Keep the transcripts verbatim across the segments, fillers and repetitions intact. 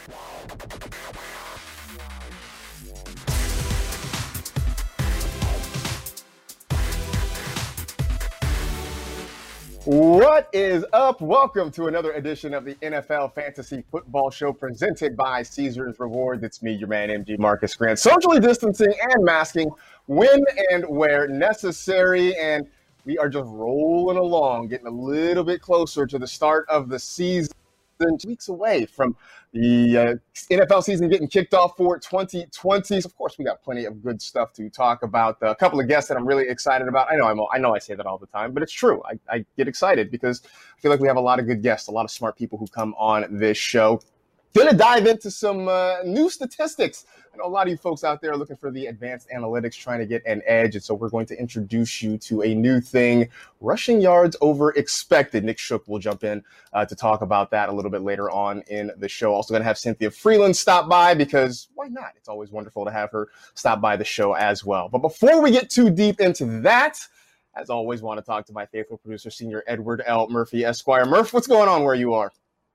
What is up? Welcome to another edition of the N F L Fantasy Football Show presented by Caesars Rewards. It's me, your man, M G Marcus Grant, socially distancing and masking when and where necessary. And we are just rolling along, getting a little bit closer to the start of the season, weeks away from the uh, N F L season getting kicked off for twenty twenty. So of course, we got plenty of good stuff to talk about. Uh, a couple of guests that I'm really excited about. I know I'm, I know I say that all the time, but it's true. I, I get excited because I feel like we have a lot of good guests, a lot of smart people who come on this show. Going to dive into some uh, new statistics. I know a lot of you folks out there are looking for the advanced analytics, trying to get an edge. And so we're going to introduce you to a new thing, rushing yards over expected. Nick Shook will jump in uh, to talk about that a little bit later on in the show. Also going to have Cynthia Freeland stop by because why not? It's always wonderful to have her stop by the show as well. But before we get too deep into that, as always, want to talk to my faithful producer, Senior Edward L. Murphy, Esquire. Murph, what's going on where you are?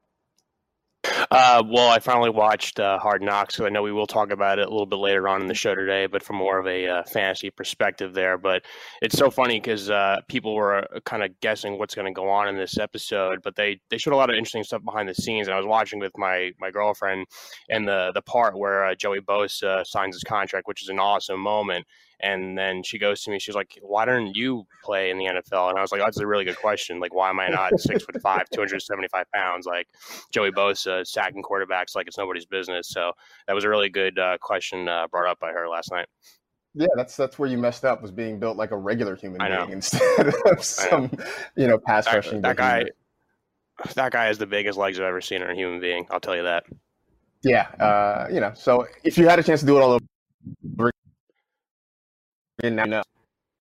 Uh, well, I finally watched uh, Hard Knocks, so I know we will talk about it a little bit later on in the show today, but from more of a uh, fantasy perspective there. But it's so funny because uh, people were uh, kind of guessing what's going to go on in this episode, but they, they showed a lot of interesting stuff behind the scenes. And I was watching with my, my girlfriend, and the, the part where uh, Joey Bosa signs his contract, which is an awesome moment. And then she goes to me, she's like, why don't you play in the N F L? And I was like, oh, that's a really good question. Like, why am I not six foot five, two hundred seventy-five pounds? Like Joey Bosa sacking quarterbacks like it's nobody's business. So that was a really good uh, question uh, brought up by her last night. Yeah, that's that's where you messed up, was being built like a regular human being instead of some, you know, pass that, rushing. That guy, that guy has the biggest legs I've ever seen in a human being. I'll tell you that. Yeah, uh, you know, so if you had a chance to do it all over again, now, no,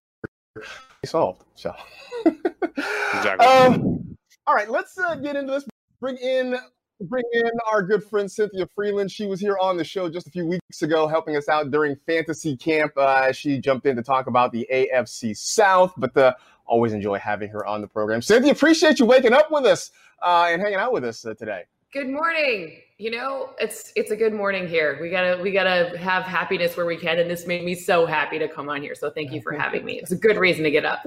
solved. So, exactly. Um, all right, let's uh, get into this. Bring in. Bring in our good friend Cynthia Freeland. She was here on the show just a few weeks ago helping us out during fantasy camp. Uh, she jumped in to talk about the A F C South, but uh, always enjoy having her on the program. Cynthia, appreciate you waking up with us uh, and hanging out with us uh, today. Good morning. You know, it's it's a good morning here. We gotta we gotta have happiness where we can, and this made me so happy to come on here. So thank you for having me. It's a good reason to get up.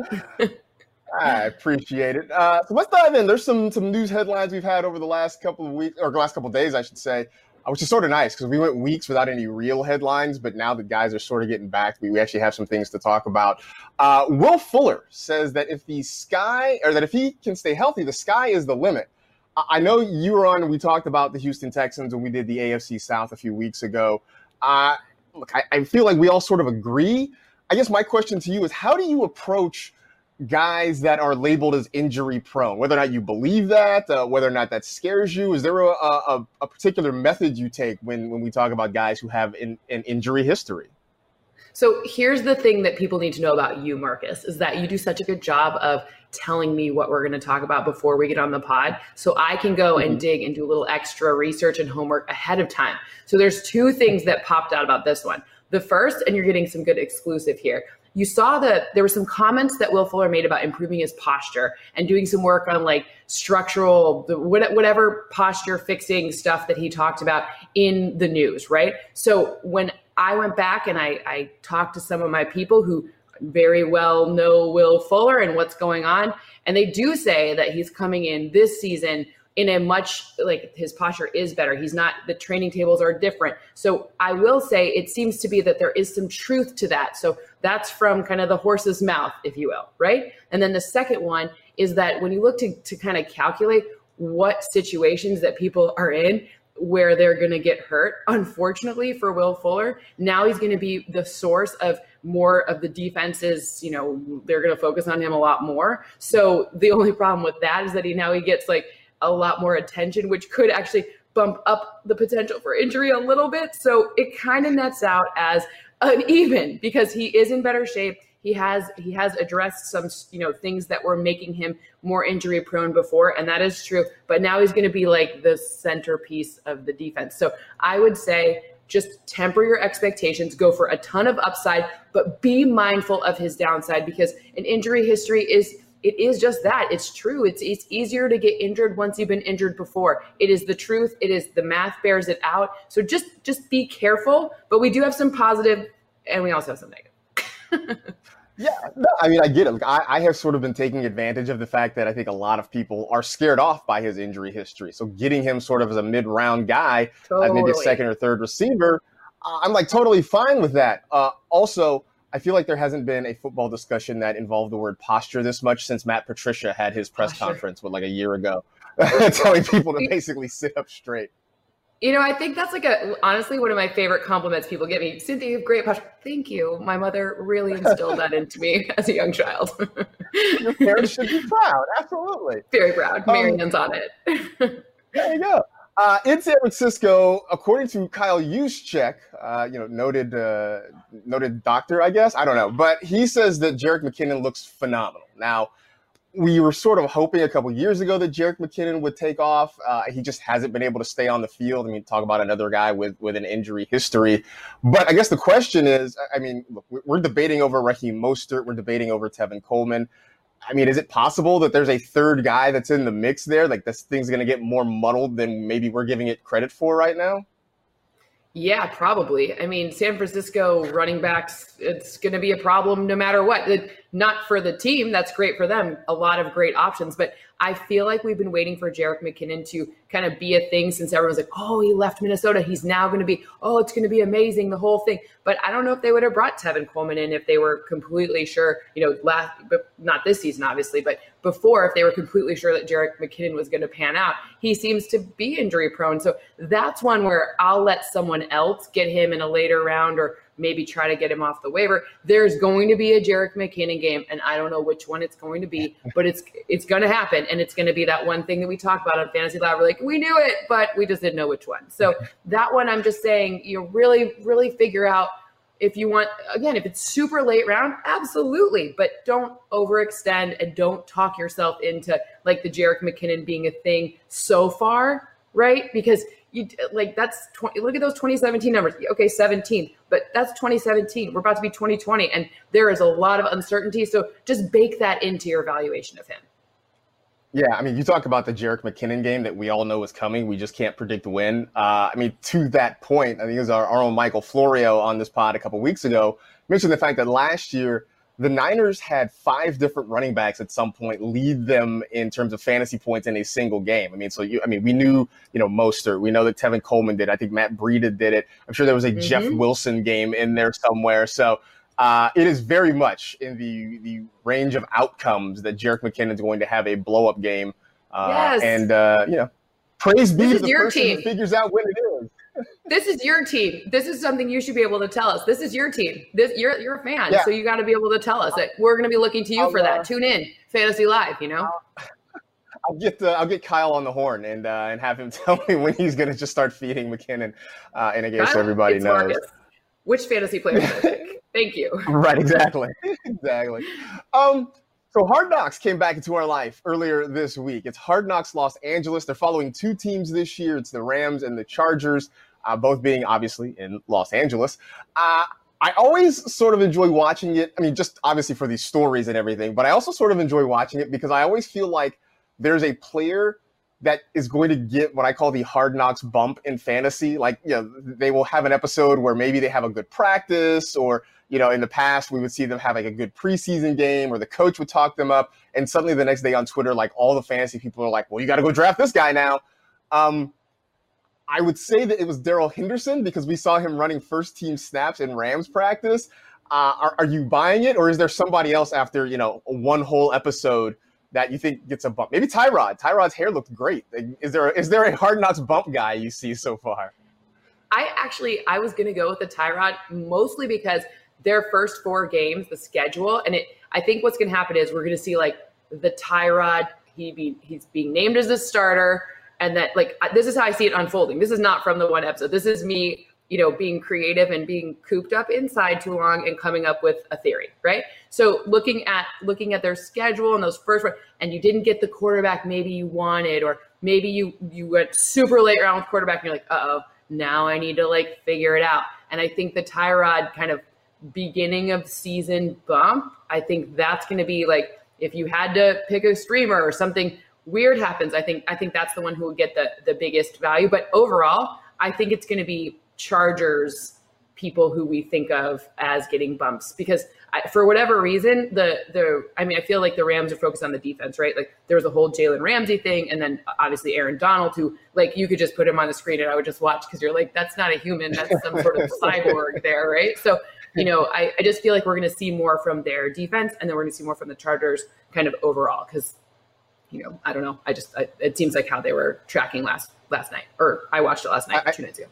I appreciate it. Uh, so let's dive in. There's some some news headlines we've had over the last couple of weeks, or last couple of days, I should say, uh, which is sort of nice because we went weeks without any real headlines, but now the guys are sort of getting back. We, we actually have some things to talk about. Uh, Will Fuller says that if the sky, or that if he can stay healthy, the sky is the limit. I, I know you were on, we talked about the Houston Texans when we did the A F C South a few weeks ago. Uh, look, I, I feel like we all sort of agree. I guess my question to you is, how do you approach guys that are labeled as injury prone, whether or not you believe that, uh, whether or not that scares you? Is there a, a, a particular method you take when, when we talk about guys who have in, an injury history? So here's the thing that people need to know about you, Marcus, is that you do such a good job of telling me what we're going to talk about before we get on the pod. So I can go mm-hmm. and dig and do a little extra research and homework ahead of time. So there's two things that popped out about this one. The first, and you're getting some good exclusive here, you saw that there were some comments that Will Fuller made about improving his posture and doing some work on like structural, whatever posture fixing stuff that he talked about in the news, right? So when I went back and I, I talked to some of my people who very well know Will Fuller and what's going on, and they do say that he's coming in this season in a much, like his posture is better. He's not, the training tables are different. So I will say it seems to be that there is some truth to that. So that's from kind of the horse's mouth, if you will, right? And then the second one is that when you look to, to kind of calculate what situations that people are in where they're going to get hurt, unfortunately for Will Fuller, now he's going to be the source of more of the defenses, you know, they're going to focus on him a lot more. So the only problem with that is that he now he gets like a lot more attention, which could actually bump up the potential for injury a little bit. So it kind of nets out as an even because he is in better shape. He has he has addressed some, you know, things that were making him more injury prone before, and that is true. But now he's going to be like the centerpiece of the defense. So I would say just temper your expectations, go for a ton of upside, but be mindful of his downside because an injury history is it is just that. It's true. It's it's easier to get injured once you've been injured before. It is the truth. It is the math bears it out. So just just be careful. But we do have some positive, and we also have some negative. Yeah, no, I mean, I get it. Like, I, I have sort of been taking advantage of the fact that I think a lot of people are scared off by his injury history. So getting him sort of as a mid-round guy, Totally. as maybe a second or third receiver, uh, I'm like totally fine with that. Uh, also, I feel like there hasn't been a football discussion that involved the word posture this much since Matt Patricia had his press Posture. conference, what, like a year ago, telling people to basically sit up straight. You know, I think that's like a, honestly, one of my favorite compliments people give me. Cynthia, you have great posture. Thank you. My mother really instilled that into me as a young child. Your parents should be proud. Absolutely. Very proud. Marion's um, on it. There you go. Uh, in San Francisco, according to Kyle Juszczyk, uh, you know, noted uh, noted doctor, I guess. I don't know. But he says that Jerick McKinnon looks phenomenal. Now, we were sort of hoping a couple years ago that Jerick McKinnon would take off. Uh, he just hasn't been able to stay on the field. I mean, talk about another guy with, with an injury history. But I guess the question is, I mean, look, we're debating over Raheem Mostert. We're debating over Tevin Coleman. I mean, is it possible that there's a third guy that's in the mix there? Like, this thing's going to get more muddled than maybe we're giving it credit for right now? Yeah, probably. I mean, San Francisco running backs, it's going to be a problem no matter what. It, not for the team. That's great for them. A lot of great options. But I feel like we've been waiting for Jerick McKinnon to kind of be a thing since everyone's like, oh, he left Minnesota. He's now going to be, oh, it's going to be amazing, the whole thing. But I don't know if they would have brought Tevin Coleman in if they were completely sure, you know, last, but not this season, obviously, but before, if they were completely sure that Jerick McKinnon was going to pan out. He seems to be injury prone. So that's one where I'll let someone else get him in a later round or maybe try to get him off the waiver. There's going to be a Jerick McKinnon game, and I don't know which one it's going to be, but it's it's going to happen, and it's going to be that one thing that we talk about on Fantasy Lab. We're like, we knew it, but we just didn't know which one. So that one, I'm just saying, you know, really, really figure out if you want, again, if it's super late round, absolutely, but don't overextend and don't talk yourself into like the Jerick McKinnon being a thing so far, right? Because you like that's twenty, look at those twenty seventeen numbers. Okay, seventeen, but that's twenty seventeen. We're about to be twenty twenty, and there is a lot of uncertainty. So just bake that into your evaluation of him. Yeah, I mean, you talk about the Jerick McKinnon game that we all know is coming. We just can't predict when. Uh, I mean, to that point, I think it was our, our own Michael Florio on this pod a couple weeks ago mentioned the fact that last year the Niners had five different running backs at some point lead them in terms of fantasy points in a single game. I mean, so you, I mean, we knew, you know, Mostert. We know that Tevin Coleman did. I think Matt Breida did it. I'm sure there was a mm-hmm. Jeff Wilson game in there somewhere. So uh, it is very much in the the range of outcomes that Jerick McKinnon is going to have a blow up game. Uh, yes. And uh, you know, praise be to the person team. who figures out when it is. This is your team. This is something you should be able to tell us. This is your team. This you're you're a fan, yeah. so you got to be able to tell us that we're going to be looking to you I'll, for that. Uh, Tune in, Fantasy Live. You know, I'll, I'll get the, I'll get Kyle on the horn and uh, and have him tell me when he's going to just start feeding McKinnon uh, in a game, so everybody knows. Marcus. Which fantasy player should I pick? Thank you. Right, exactly, exactly. Um. So Hard Knocks came back into our life earlier this week. It's Hard Knocks Los Angeles. They're following two teams this year. It's the Rams and the Chargers, uh, both being obviously in Los Angeles. Uh, I always sort of enjoy watching it. I mean, just obviously for these stories and everything, but I also sort of enjoy watching it because I always feel like there's a player that is going to get what I call the Hard Knocks bump in fantasy. Like, you know, they will have an episode where maybe they have a good practice, or, you know, in the past we would see them have like a good preseason game, or the coach would talk them up, and suddenly the next day on Twitter, like all the fantasy people are like, well, you got to go draft this guy now. Um, I would say that it was Darrell Henderson because we saw him running first team snaps in Rams practice. Uh, are, are you buying it, or is there somebody else after, you know, one whole episode that you think gets a bump? Maybe Tyrod. Tyrod's hair looked great. Is there is there a Hard Knocks bump guy you see so far? I actually, I was going to go with the Tyrod mostly because their first four games, the schedule, and it. I think what's going to happen is we're going to see like the Tyrod. He be he's being named as a starter, and that like this is how I see it unfolding. This is not from the one episode. This is me, you know, being creative and being cooped up inside too long and coming up with a theory, right? So looking at looking at their schedule and those first, and you didn't get the quarterback maybe you wanted, or maybe you you went super late round with quarterback and you're like, uh-oh, now I need to like figure it out. And I think the Tyrod kind of beginning of season bump, I think that's going to be like if you had to pick a streamer or something weird happens, I think I think that's the one who would get the the biggest value. But overall, I think it's going to be Chargers people who we think of as getting bumps because I, for whatever reason, the the I mean, I feel like the Rams are focused on the defense, right? Like there was a whole Jalen Ramsey thing, and then obviously Aaron Donald, who like you could just put him on the screen and I would just watch because you're like, that's not a human, that's some sort of cyborg there, right? So you know, I, I just feel like we're going to see more from their defense, and then we're going to see more from the Chargers kind of overall because. You know, I don't know. I just, I, it seems like how they were tracking last, last night, or I watched it last night, I, two nights ago.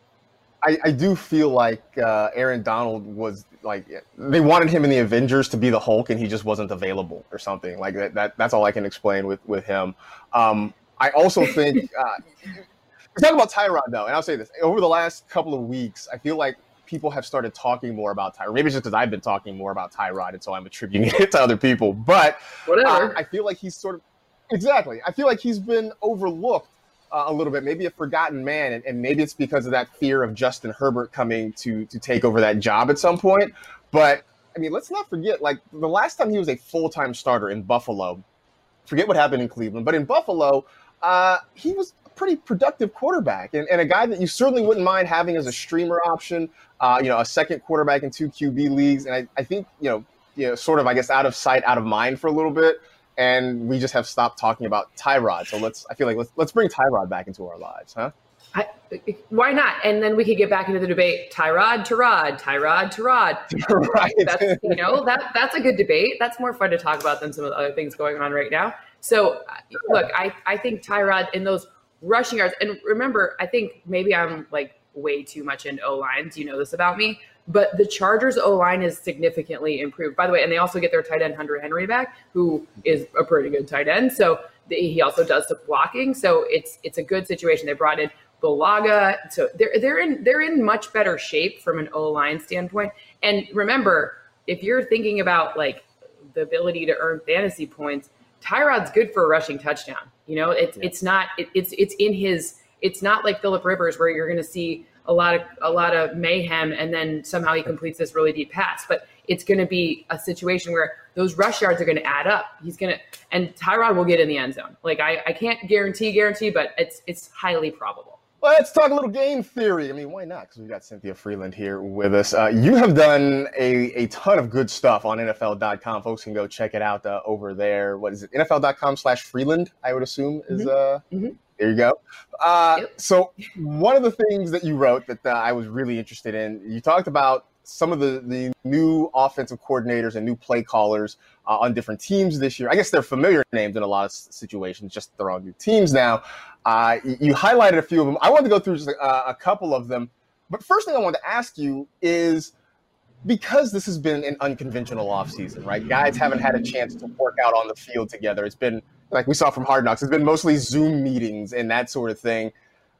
I, I do feel like uh, Aaron Donald was like, they wanted him in the Avengers to be the Hulk and he just wasn't available or something like that. that that's all I can explain with, with him. Um, I also think, uh, we're talking about Tyrod though. And I'll say this over the last couple of weeks, I feel like people have started talking more about Tyrod. Maybe it's just because I've been talking more about Tyrod. And so I'm attributing it to other people, but whatever. Uh, I feel like he's sort of, Exactly. I feel like he's been overlooked uh, a little bit, maybe a forgotten man, and, and maybe it's because of that fear of Justin Herbert coming to to take over that job at some point. But, I mean, let's not forget, like, the last time he was a full-time starter in Buffalo, forget what happened in Cleveland, but in Buffalo, uh, he was a pretty productive quarterback and, and a guy that you certainly wouldn't mind having as a streamer option, uh, you know, a second quarterback in two Q B leagues. And I, I think, you know, you know, sort of, I guess, out of sight, out of mind for a little bit. And we just have stopped talking about Tyrod. So let's, I feel like let's, let's bring Tyrod back into our lives, huh? I, why not? And then we could get back into the debate, Tyrod to Rod, Tyrod to Rod. Right. That's, you know, that that's a good debate. That's more fun to talk about than some of the other things going on right now. So look, I, I think Tyrod in those rushing yards, and remember, I think maybe I'm like way too much into O-lines. You know this about me. But the Chargers O-line is significantly improved. By the way, and they also get their tight end Hunter Henry back, who is a pretty good tight end. So the, he also does the blocking. So it's it's a good situation. They brought in Bulaga. So they're they're in they're in much better shape from an O-line standpoint. And remember, if you're thinking about like the ability to earn fantasy points, Tyrod's good for a rushing touchdown. You know, it's yeah. it's not it, it's it's in his. It's not like Phillip Rivers where you're going to see a lot of a lot of mayhem and then somehow he completes this really deep pass. But it's going to be a situation where those rush yards are going to add up. He's going to, and Tyrod will get in the end zone. Like I, I can't guarantee, guarantee, but it's it's highly probable. Let's talk a little game theory. I mean, why not? Because we've got Cynthia Freeland here with us. Uh, you have done a, a ton of good stuff on N F L dot com. Folks can go check it out uh, over there. What is it? N F L dot com slash Freeland, I would assume is uh. Mm-hmm. There you go. Uh, yep. So one of the things that you wrote that uh, I was really interested in, you talked about some of the, the new offensive coordinators and new play callers uh, on different teams this year. I guess they're familiar names in a lot of situations, just they're on new teams now. Uh, you, you highlighted a few of them. I wanted to go through just a, a couple of them. But first thing I wanted to ask you is, because this has been an unconventional offseason, right? Guys haven't had a chance to work out on the field together. It's been, like we saw from Hard Knocks, it's been mostly Zoom meetings and that sort of thing.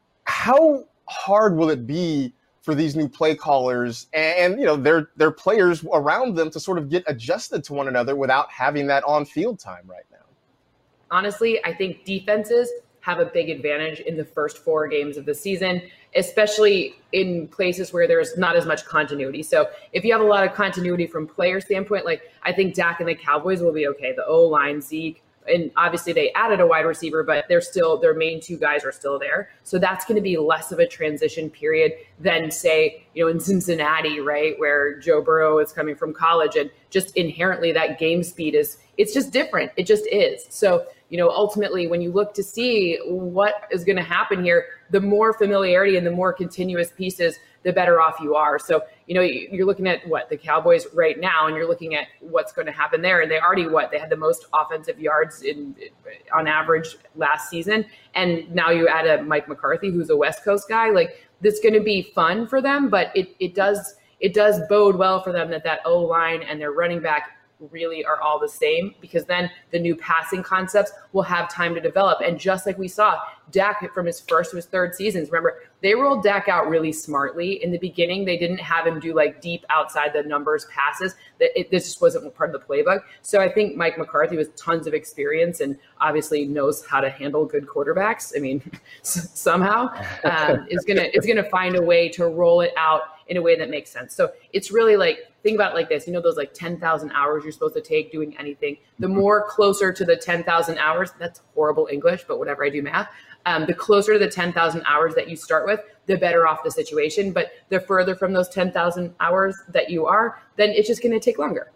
How hard will it be for these new play callers and, and you know, their their players around them to sort of get adjusted to one another without having that on-field time right now? Honestly, I think defenses have a big advantage in the first four games of the season, especially in places where there's not as much continuity. So if you have a lot of continuity from player standpoint, like I think Dak and the Cowboys will be okay. The O-line, Zeke, and obviously they added a wide receiver, but they're still, their main two guys are still there. So that's going to be less of a transition period than say, you know, in Cincinnati, right, where Joe Burrow is coming from college and just inherently that game speed is, it's just different. It just is. So, you know, ultimately when you look to see what is going to happen here, the more familiarity and the more continuous pieces, the better off you are. So, you know, you're looking at what the Cowboys right now, and you're looking at what's going to happen there. And they already, what, they had the most offensive yards in on average last season. And now you add a Mike McCarthy, who's a West Coast guy. Like, this is going to be fun for them, but it, it does, it does bode well for them that that O-line and their running back really are all the same, because then the new passing concepts will have time to develop. And just like we saw Dak from his first to his third seasons, remember, they rolled Dak out really smartly. In the beginning, they didn't have him do like deep outside the numbers passes. That it, this just wasn't part of the playbook. So I think Mike McCarthy with tons of experience and obviously knows how to handle good quarterbacks. I mean, somehow um, is gonna is gonna find a way to roll it out in a way that makes sense. So it's really like, think about it like this, you know, those like ten thousand hours you're supposed to take doing anything. The more closer to the ten thousand hours, that's horrible English, but whatever, I do math. Um, the closer to the ten thousand hours that you start with, the better off the situation. But the further from those ten thousand hours that you are, then it's just going to take longer.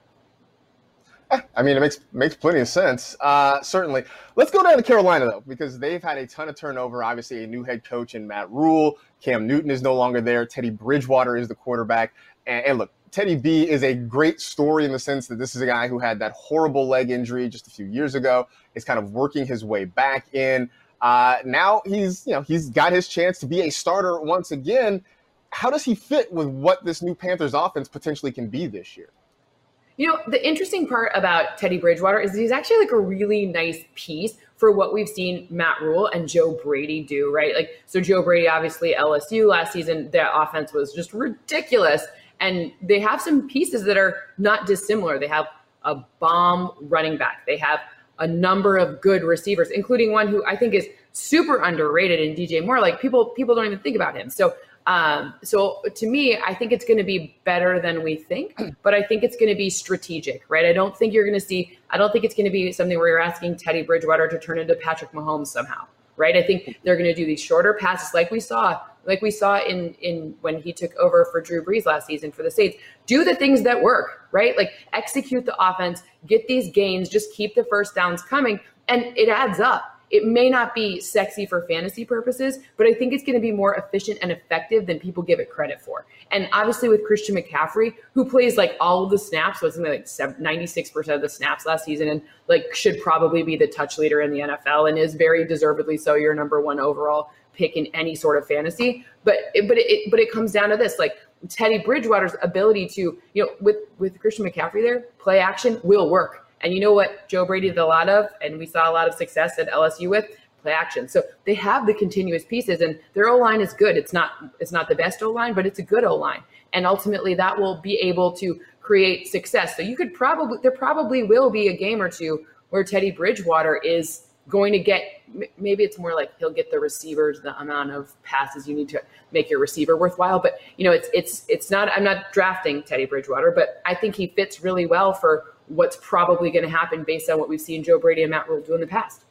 I mean, it makes makes plenty of sense. Uh, certainly. Let's go down to Carolina, though, because they've had a ton of turnover. Obviously, a new head coach in Matt Rule. Cam Newton is no longer there. Teddy Bridgewater is the quarterback. And, and look, Teddy B is a great story in the sense that this is a guy who had that horrible leg injury just a few years ago. Is kind of working his way back in. Uh, now he's, you know, he's got his chance to be a starter once again. How does he fit with what this new Panthers offense potentially can be this year? You know, the interesting part about Teddy Bridgewater is he's actually like a really nice piece for what we've seen Matt Rule and Joe Brady do, right? Like, so Joe Brady, obviously L S U last season, their offense was just ridiculous. And they have some pieces that are not dissimilar. They have a bomb running back. They have a number of good receivers, including one who I think is super underrated in D J Moore. Like people, people don't even think about him. So Um, so to me, I think it's going to be better than we think, but I think it's going to be strategic, right? I don't think you're going to see, I don't think it's going to be something where you're asking Teddy Bridgewater to turn into Patrick Mahomes somehow, right? I think they're going to do these shorter passes like we saw, like we saw in, in when he took over for Drew Brees last season for the Saints. Do the things that work, right? Like execute the offense, get these gains, just keep the first downs coming, and it adds up. It may not be sexy for fantasy purposes, but I think it's going to be more efficient and effective than people give it credit for. And obviously with Christian McCaffrey, who plays like all of the snaps, so something like ninety-six percent of the snaps last season, and like should probably be the touch leader in the N F L, and is very deservedly so your number one overall pick in any sort of fantasy. But it, but it but it comes down to this, like Teddy Bridgewater's ability to, you know, with with Christian McCaffrey there, play action will work. And you know what Joe Brady did a lot of, and we saw a lot of success at L S U with? Play action. So they have the continuous pieces, and their O-line is good. It's not it's not the best O-line, but it's a good O-line. And ultimately that will be able to create success. So you could probably, there probably will be a game or two where Teddy Bridgewater is going to get, maybe it's more like he'll get the receivers, the amount of passes you need to make your receiver worthwhile. But, you know, it's it's it's not, I'm not drafting Teddy Bridgewater, but I think he fits really well for what's probably going to happen based on what we've seen Joe Brady and Matt Rule do in the past.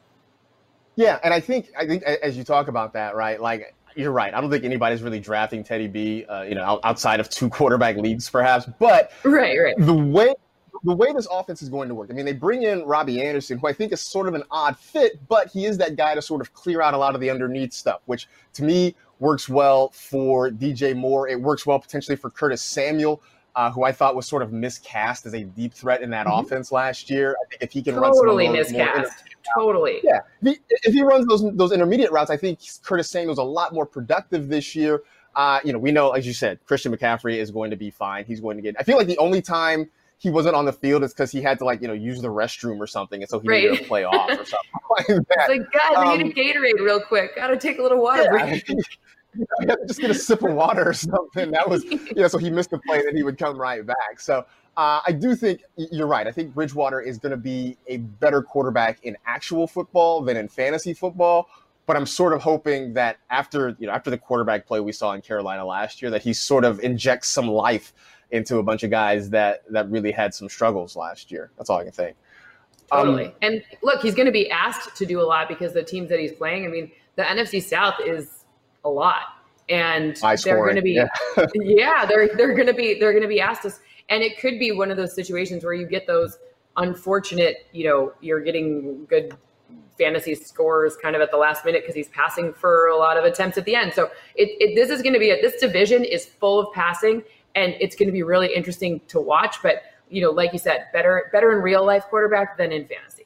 Yeah, and I think I think as you talk about that, right, like you're right. I don't think anybody's really drafting Teddy B, uh, you know, outside of two quarterback leagues perhaps. But right, right. the way the way this offense is going to work, I mean, they bring in Robbie Anderson, who I think is sort of an odd fit, but he is that guy to sort of clear out a lot of the underneath stuff, which to me works well for D J Moore. It works well potentially for Curtis Samuel, Uh, who I thought was sort of miscast as a deep threat in that mm-hmm. offense last year. I think if he can totally run some of those miscast, totally. Yeah, if he, if he runs those those intermediate routes, I think Curtis Samuel's a lot more productive this year. Uh, you know, we know, as you said, Christian McCaffrey is going to be fine. He's going to get. I feel like the only time he wasn't on the field is because he had to, like, you know, use the restroom or something, and so he right. needed to play off or something like that. It's like, God, um, I need a Gatorade real quick. Got to take a little water yeah. break. You know, he had to just get a sip of water or something. That was, you know, so he missed the play, then he would come right back. So uh, I do think you're right. I think Bridgewater is going to be a better quarterback in actual football than in fantasy football. But I'm sort of hoping that after, you know, after the quarterback play we saw in Carolina last year, that he sort of injects some life into a bunch of guys that that really had some struggles last year. That's all I can think. Totally. Um, and look, he's going to be asked to do a lot because the teams that he's playing, I mean, the N F C South is a lot, and they're going to be, yeah, yeah they're they're going to be they're going to be asked us, and it could be one of those situations where you get those unfortunate, you know, you're getting good fantasy scores kind of at the last minute because he's passing for a lot of attempts at the end. So it, it this is going to be a, this division is full of passing, and it's going to be really interesting to watch. But you know, like you said, better better in real life quarterback than in fantasy.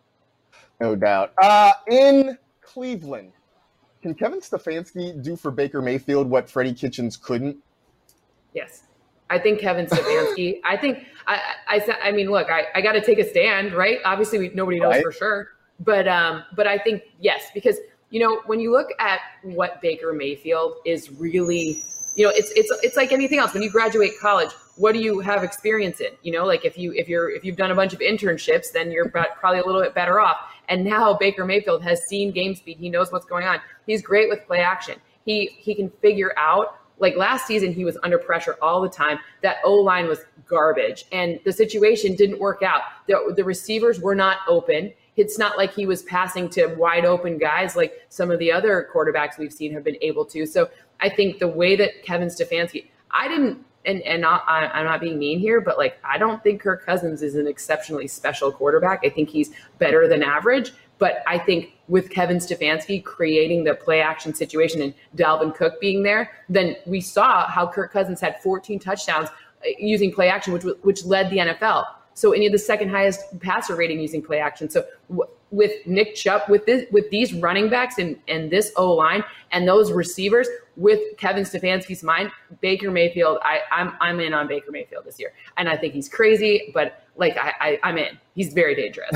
No doubt. Uh, in Cleveland, can Kevin Stefanski do for Baker Mayfield what Freddie Kitchens couldn't? Yes. I think Kevin Stefanski, I think, I, I, I mean, look, I, I got to take a stand, right? Obviously, we, nobody knows right. for sure. But, um, but I think, yes, because, you know, when you look at what Baker Mayfield is really, you know, it's, it's, it's like anything else. When you graduate college, what do you have experience in? You know, like if you, if you're, if you've done a bunch of internships, then you're probably a little bit better off. And now Baker Mayfield has seen game speed. He knows what's going on. He's great with play action. He he can figure out Like last season, he was under pressure all the time. That O-line was garbage, and the situation didn't work out. The, the receivers were not open. It's not like he was passing to wide open guys like some of the other quarterbacks we've seen have been able to. So I think the way that Kevin Stefanski, I didn't, and, and not, I, I'm not being mean here, but like, I don't think Kirk Cousins is an exceptionally special quarterback. I think he's better than average. But I think with Kevin Stefanski creating the play action situation and Dalvin Cook being there, then we saw how Kirk Cousins had fourteen touchdowns using play action, which which led the N F L. So any of the second highest passer rating using play action. So w- with Nick Chubb, with this, with these running backs and, and this O-line and those receivers, with Kevin Stefanski's mind, Baker Mayfield, I, I'm I'm in on Baker Mayfield this year. And I think he's crazy, but like I, I I'm in. He's very dangerous.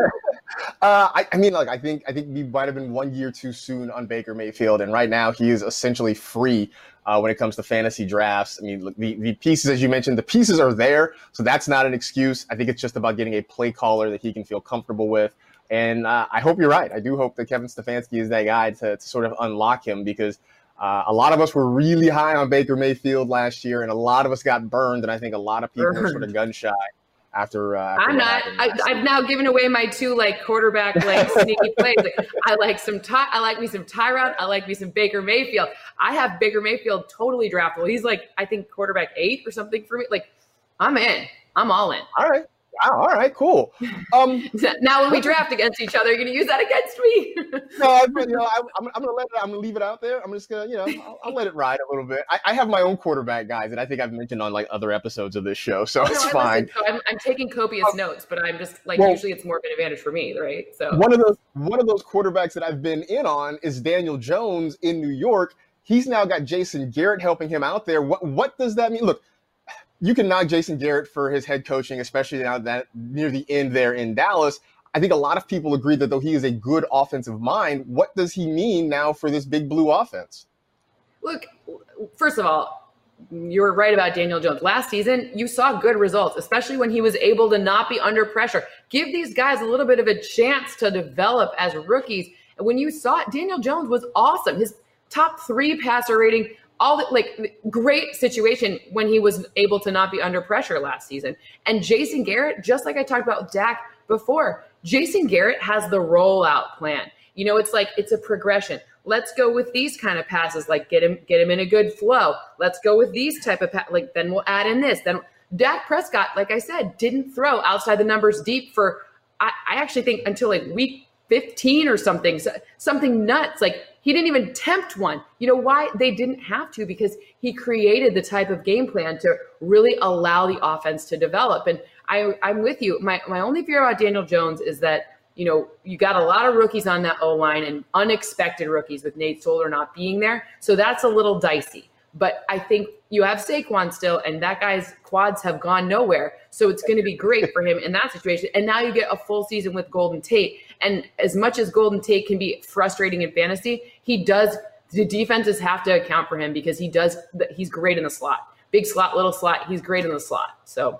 Uh, I, I mean, like I think I think we might have been one year too soon on Baker Mayfield, and right now he is essentially free uh, when it comes to fantasy drafts. I mean, look, the the pieces, as you mentioned, the pieces are there, so that's not an excuse. I think it's just about getting a play caller that he can feel comfortable with, and uh, I hope you're right. I do hope that Kevin Stefanski is that guy to, to sort of unlock him, because uh, a lot of us were really high on Baker Mayfield last year, and a lot of us got burned, and I think a lot of people are sort of gun shy. After, uh, after I'm not. I, I've now given away my two like quarterback like sneaky plays. Like, I like some. Ty, I like me some Tyrod. I like me some Baker Mayfield. I have Baker Mayfield totally draftable. He's like I think quarterback eight or something for me. Like I'm in. I'm all in. All right. Wow. All right. Cool. Um, now when we draft against each other, you're going to use that against me. no, I, you know, I, I'm, I'm going to let it. I'm going to leave it out there. I'm just going to, you know, I'll, I'll let it ride a little bit. I, I have my own quarterback guys that I think I've mentioned on like other episodes of this show, so no, it's I fine. Listen, so I'm, I'm taking copious um, notes, but I'm just like well, usually it's more of an advantage for me, right? So one of those one of those quarterbacks that I've been in on is Daniel Jones in New York. He's now got Jason Garrett helping him out there. What what does that mean? Look. You can knock Jason Garrett for his head coaching, especially now that near the end there in Dallas. I think a lot of people agree that though he is a good offensive mind, what does he mean now for this big blue offense? Look, first of all, you're right about Daniel Jones. Last season, you saw good results, especially when he was able to not be under pressure. Give these guys a little bit of a chance to develop as rookies. And when you saw it, Daniel Jones was awesome. His top three passer rating, all the, like great situation when he was able to not be under pressure last season. And Jason Garrett, just like I talked about with Dak before, Jason Garrett has the rollout plan. You know, it's like, it's a progression. Let's go with these kind of passes, like get him, get him in a good flow. Let's go with these type of, pa- like, then we'll add in this. Then Dak Prescott, like I said, didn't throw outside the numbers deep for, I, I actually think until like week fifteen or something, something nuts. Like, he didn't even attempt one. You know why? They didn't have to, because he created the type of game plan to really allow the offense to develop. And I, I'm with you. My my only fear about Daniel Jones is that, you know, you got a lot of rookies on that O-line and unexpected rookies with Nate Solder not being there. So that's a little dicey. But I think you have Saquon still, and that guy's quads have gone nowhere. So it's going to be great for him in that situation. And now you get a full season with Golden Tate. And as much as Golden Tate can be frustrating in fantasy, he does, the defenses have to account for him because he does, he's great in the slot. Big slot, little slot, he's great in the slot. So.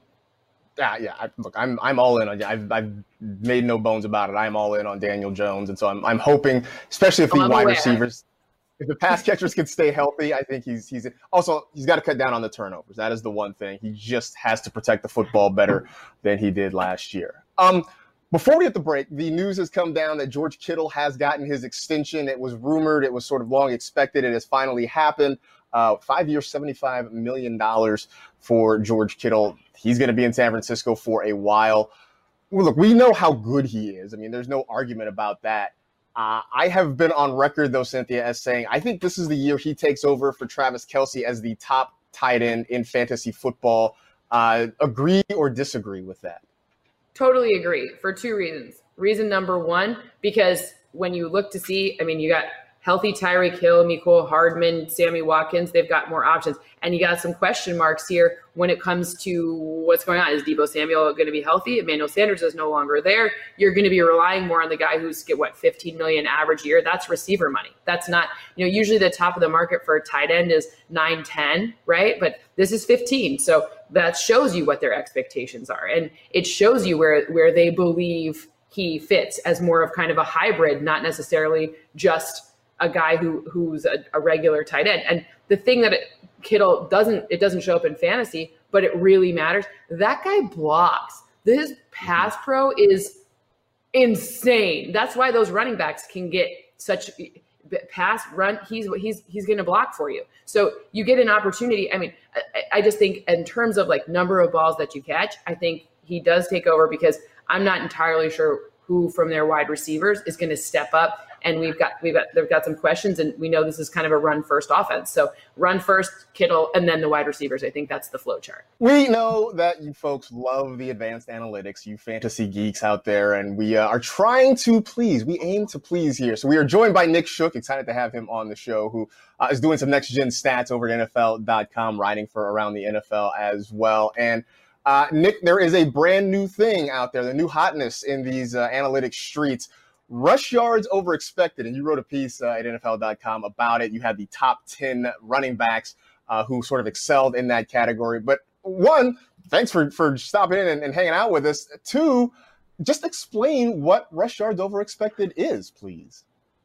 Yeah, yeah. I, look, I'm I'm all in on. I've I've made no bones about it. I'm all in on Daniel Jones, and so I'm I'm hoping, especially if the oh, wide aware. receivers. If the pass catchers can stay healthy, I think he's he's also he's got to cut down on the turnovers. That is the one thing. He just has to protect the football better than he did last year. Um, before we hit the break, the news has come down that George Kittle has gotten his extension. It was rumored, it was sort of long expected. It has finally happened. Uh, five years, seventy-five million dollars for George Kittle. He's going to be in San Francisco for a while. Well, look, we know how good he is. I mean, there's no argument about that. Uh, I have been on record, though, Cynthia, as saying I think this is the year he takes over for Travis Kelce as the top tight end in fantasy football. Uh, agree or disagree with that? Totally agree for two reasons. Reason number one, because when you look to see, I mean, you got healthy Tyreek Hill, Mecole Hardman, Sammy Watkins, they've got more options. And you got some question marks here when it comes to what's going on. Is Deebo Samuel going to be healthy? Emmanuel Sanders is no longer there. You're going to be relying more on the guy who's get what, fifteen million average year. That's receiver money. That's not, you know, usually the top of the market for a tight end is nine, ten, right? But this is fifteen. So that shows you what their expectations are. And it shows you where, where they believe he fits as more of kind of a hybrid, not necessarily just a guy who who's a, a regular tight end. And the thing that it, Kittle doesn't, it doesn't show up in fantasy, but it really matters. That guy blocks. His pass pro is insane. That's why those running backs can get such pass run. He's he's he's going to block for you. So you get an opportunity. I mean, I, I just think in terms of like number of balls that you catch, I think he does take over because I'm not entirely sure who from their wide receivers is going to step up. And we've got we've got they've got some questions, and we know this is kind of a run first offense. So run first, Kittle, and then the wide receivers. I think that's the flow chart. We know that you folks love the advanced analytics, you fantasy geeks out there, and we uh, are trying to please. We aim to please here. So we are joined by Nick Shook. Excited to have him on the show, who uh, is doing some next gen stats over at N F L dot com, writing for Around the N F L as well. And uh, Nick, there is a brand new thing out there, the new hotness in these uh, analytics streets. Rush yards over expected, and you wrote a piece uh, at N F L dot com about it. You had the top ten running backs uh, who sort of excelled in that category. But one, thanks for, for stopping in and, and hanging out with us. Two, just explain what rush yards over expected is, please.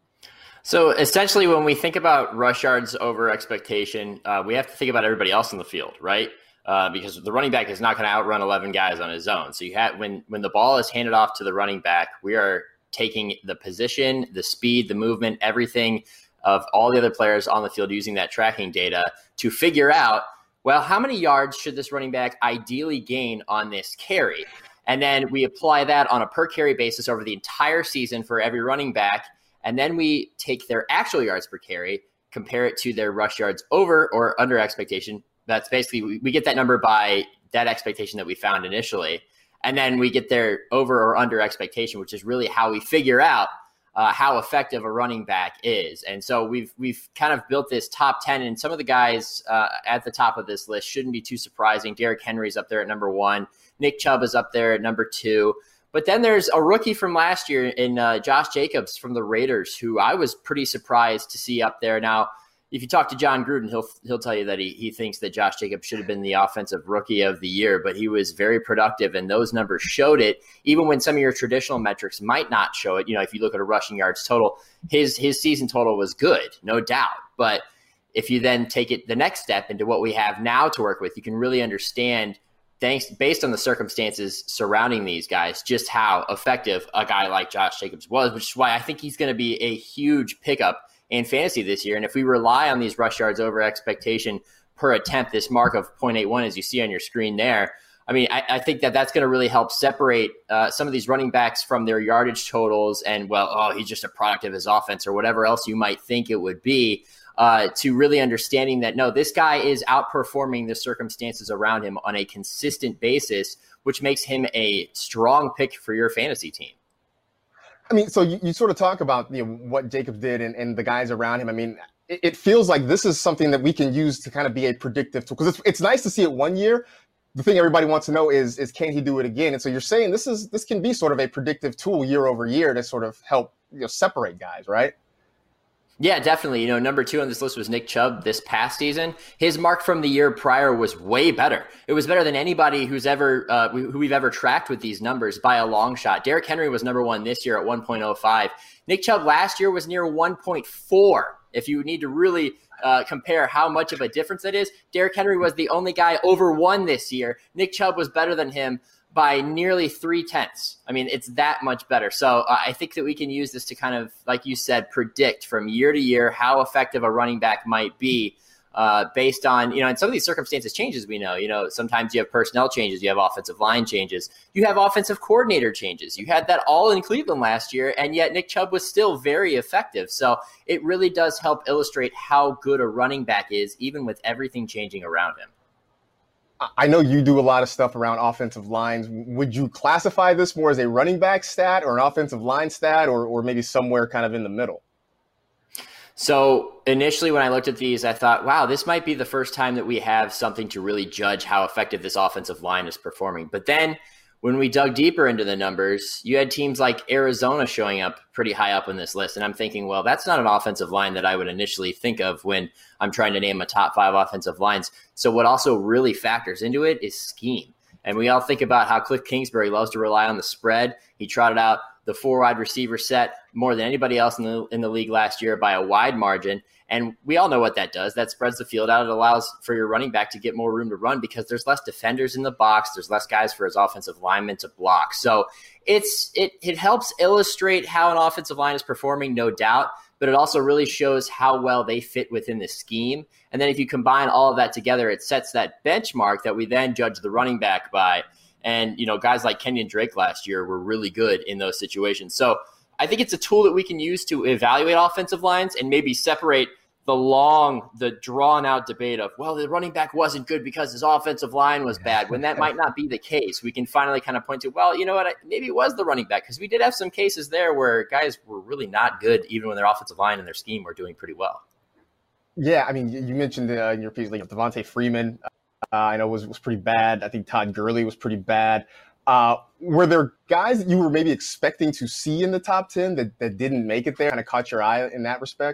So essentially, when we think about rush yards over expectation, uh, we have to think about everybody else in the field, right? Uh, because the running back is not going to outrun eleven guys on his own. So you have when when the ball is handed off to the running back, we are taking the position, the speed, the movement, everything of all the other players on the field using that tracking data to figure out, well, how many yards should this running back ideally gain on this carry? And then we apply that on a per carry basis over the entire season for every running back. And then we take their actual yards per carry, compare it to their rush yards over or under expectation. That's basically, we, we get that number by that expectation that we found initially. And then we get their over or under expectation, which is really how we figure out uh, how effective a running back is. And so we've we've kind of built this top ten, and some of the guys uh, at the top of this list shouldn't be too surprising. Derrick Henry's up there at number one. Nick Chubb is up there at number two. But then there's a rookie from last year in uh, Josh Jacobs from the Raiders, who I was pretty surprised to see up there. Now, if you talk to John Gruden, he'll he'll tell you that he he thinks that Josh Jacobs should have been the offensive rookie of the year, but he was very productive, and those numbers showed it. Even when some of your traditional metrics might not show it, you know, if you look at a rushing yards total, his his season total was good, no doubt. But if you then take it the next step into what we have now to work with, you can really understand, thanks based on the circumstances surrounding these guys, just how effective a guy like Josh Jacobs was, which is why I think he's going to be a huge pickup in fantasy this year. And if we rely on these rush yards over expectation per attempt, this mark of zero point eight one, as you see on your screen there, I mean, I, I think that that's going to really help separate uh, some of these running backs from their yardage totals and, well, oh, he's just a product of his offense or whatever else you might think it would be, uh, to really understanding that, no, this guy is outperforming the circumstances around him on a consistent basis, which makes him a strong pick for your fantasy team. I mean, so you, you sort of talk about, you know, what Jacobs did and, and the guys around him. I mean, it, it feels like this is something that we can use to kind of be a predictive tool, because it's, it's nice to see it one year. The thing everybody wants to know is, is can he do it again? And so you're saying this is this can be sort of a predictive tool year over year to sort of help, you know, separate guys, right? Yeah, definitely. You know, number two on this list was Nick Chubb this past season. His mark from the year prior was way better. It was better than anybody who's ever uh, who we've ever tracked with these numbers by a long shot. Derrick Henry was number one this year at one point oh five. Nick Chubb last year was near one point four. If you need to really uh, compare how much of a difference that is, Derrick Henry was the only guy over one this year. Nick Chubb was better than him by nearly three tenths. I mean, it's that much better. So uh, I think that we can use this to kind of, like you said, predict from year to year how effective a running back might be uh, based on, you know, and some of these circumstances changes, we know, you know, sometimes you have personnel changes, you have offensive line changes, you have offensive coordinator changes. You had that all in Cleveland last year, and yet Nick Chubb was still very effective. So it really does help illustrate how good a running back is, even with everything changing around him. I know you do a lot of stuff around offensive lines. Would you classify this more as a running back stat or an offensive line stat, or or maybe somewhere kind of in the middle? So initially when I looked at these, I thought, wow, this might be the first time that we have something to really judge how effective this offensive line is performing. But then when we dug deeper into the numbers, you had teams like Arizona showing up pretty high up on this list. And I'm thinking, well, that's not an offensive line that I would initially think of when I'm trying to name a top five offensive lines. So what also really factors into it is scheme. And we all think about how Cliff Kingsbury loves to rely on the spread. He trotted out the four wide receiver set more than anybody else in the in the league last year by a wide margin. And we all know what that does. That spreads the field out. It allows for your running back to get more room to run because there's less defenders in the box. There's less guys for his offensive linemen to block. So it's it it helps illustrate how an offensive line is performing, no doubt, but it also really shows how well they fit within the scheme. And then if you combine all of that together, it sets that benchmark that we then judge the running back by. And, you know, guys like Kenyon Drake last year were really good in those situations. So I think it's a tool that we can use to evaluate offensive lines and maybe separate the long, the drawn-out debate of, well, the running back wasn't good because his offensive line was bad, when that might not be the case. We can finally kind of point to, well, you know what, maybe it was the running back, because we did have some cases there where guys were really not good, even when their offensive line and their scheme were doing pretty well. Yeah, I mean, you mentioned uh, in your piece, like Devontae Freeman, uh, I know was was pretty bad. I think Todd Gurley was pretty bad. Uh, were there guys that you were maybe expecting to see in the top ten that, that didn't make it there, kind of caught your eye in that respect?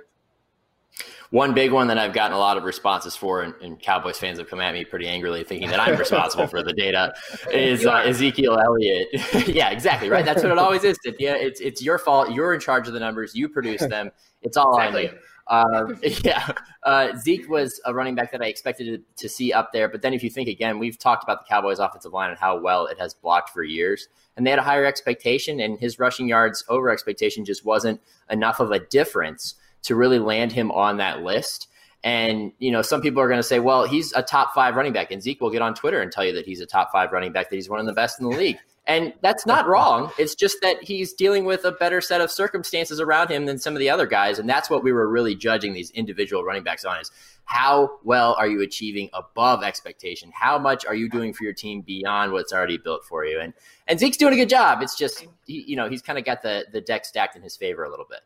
One big one that I've gotten a lot of responses for, and, and Cowboys fans have come at me pretty angrily thinking that I'm responsible for the data, is uh, Ezekiel Elliott. Yeah, exactly, right? That's what it always is. Yeah, it's it's your fault. You're in charge of the numbers. You produce them. It's all exactly. on you. Uh, yeah, uh, Zeke was a running back that I expected to, to see up there. But then if you think again, we've talked about the Cowboys offensive line and how well it has blocked for years. And they had a higher expectation, and his rushing yards over expectation just wasn't enough of a difference to really land him on that list. And, you know, some people are going to say, well, he's a top five running back. And Zeke will get on Twitter and tell you that he's a top five running back, that he's one of the best in the league. And that's not wrong. It's just that he's dealing with a better set of circumstances around him than some of the other guys. And that's what we were really judging these individual running backs on, is how well are you achieving above expectation? How much are you doing for your team beyond what's already built for you? And and Zeke's doing a good job. It's just, he, you know, he's kind of got the, the deck stacked in his favor a little bit.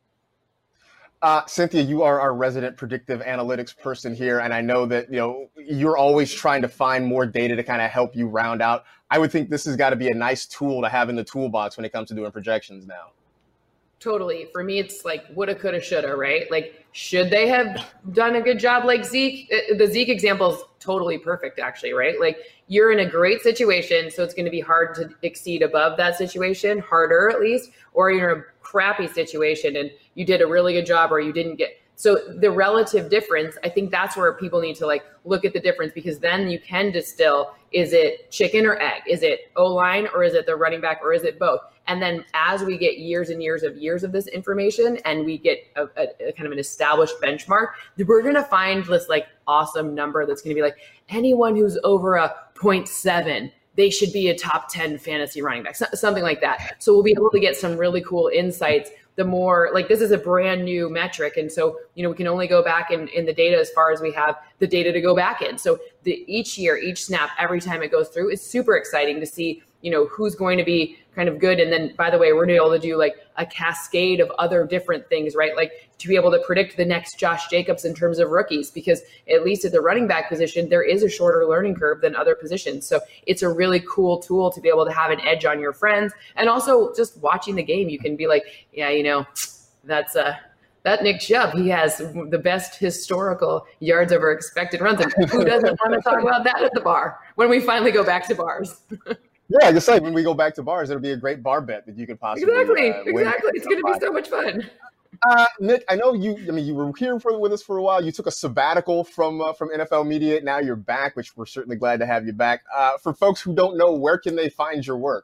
Uh, Cynthia, you are our resident predictive analytics person here, and I know that, you know, you're always trying to find more data to kind of help you round out. I would think this has got to be a nice tool to have in the toolbox when it comes to doing projections now. Totally. For me, it's like woulda, coulda, shoulda, right? Like, should they have done a good job like Zeke? The Zeke example is totally perfect, actually, right? Like, you're in a great situation, so it's going to be hard to exceed above that situation, harder at least, or you're in a crappy situation and you did a really good job or you didn't get. So the relative difference, I think that's where people need to like look at the difference, because then you can distill, is it chicken or egg? Is it O-line or is it the running back or is it both? And then as we get years and years of years of this information and we get a, a, a kind of an established benchmark, we're going to find this like awesome number that's going to be like, anyone who's over a point seven, they should be a top ten fantasy running back, something like that. So we'll be able to get some really cool insights. The more like this is a brand new metric. And so, you know, we can only go back in, in the data as far as we have the data to go back in. So the each year, each snap, every time it goes through is super exciting to see, you know, who's going to be kind of good. And then, by the way, we're able to do like a cascade of other different things, right? Like to be able to predict the next Josh Jacobs in terms of rookies, because at least at the running back position, there is a shorter learning curve than other positions. So it's a really cool tool to be able to have an edge on your friends. And also just watching the game, you can be like, yeah, you know, that's uh, that Nick Chubb, he has the best historical yards over expected runs. And who doesn't want to talk about that at the bar when we finally go back to bars? Yeah, just like when we go back to bars, it'll be a great bar bet that you could possibly exactly, uh, win. Exactly, it's going to be so much fun. Uh, Nick, I know you. I mean, you were here for, with us for a while. You took a sabbatical from uh, from N F L media. Now you're back, which we're certainly glad to have you back. Uh, for folks who don't know, where can they find your work?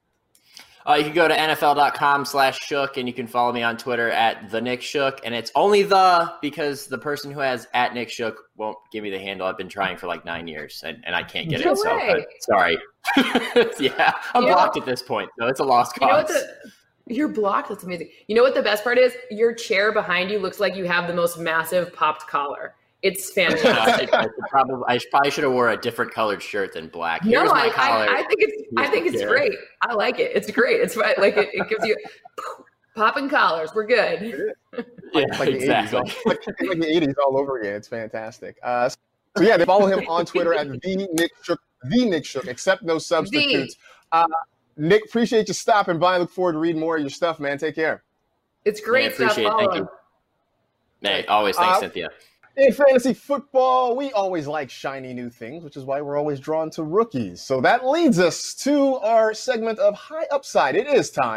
Uh, you can go to N F L dot com slash Shook, and you can follow me on Twitter at the Nick Shook. And it's only the because the person who has at Nick Shook won't give me the handle. I've been trying for like nine years, and, and I can't get no it. So uh, sorry. yeah, I'm you blocked know, at this point, so it's a lost cause. You know what the, you're blocked. That's amazing. You know what the best part is? Your chair behind you looks like you have the most massive popped collar. It's fantastic. I, I, probably, I probably should have wore a different colored shirt than black. Here's no, my I, collar. I, I think it's. Here's I think it's chair. Great. I like it. It's great. It's like it, it gives you popping collars. We're good. Yeah, like exactly. The eighties, like, like the eighties all over again. It's fantastic. Uh, so yeah, they follow him on Twitter at the Nick Shook. The Nick Shook. Accept no substitutes. Uh, Nick, appreciate you stopping by. I look forward to reading more of your stuff, man. Take care. It's great man, stuff. Appreciate it. Thank you. Hey, always. Thanks, uh, Cynthia. In fantasy football, we always like shiny new things, which is why we're always drawn to rookies. So that leads us to our segment of High Upside. It is time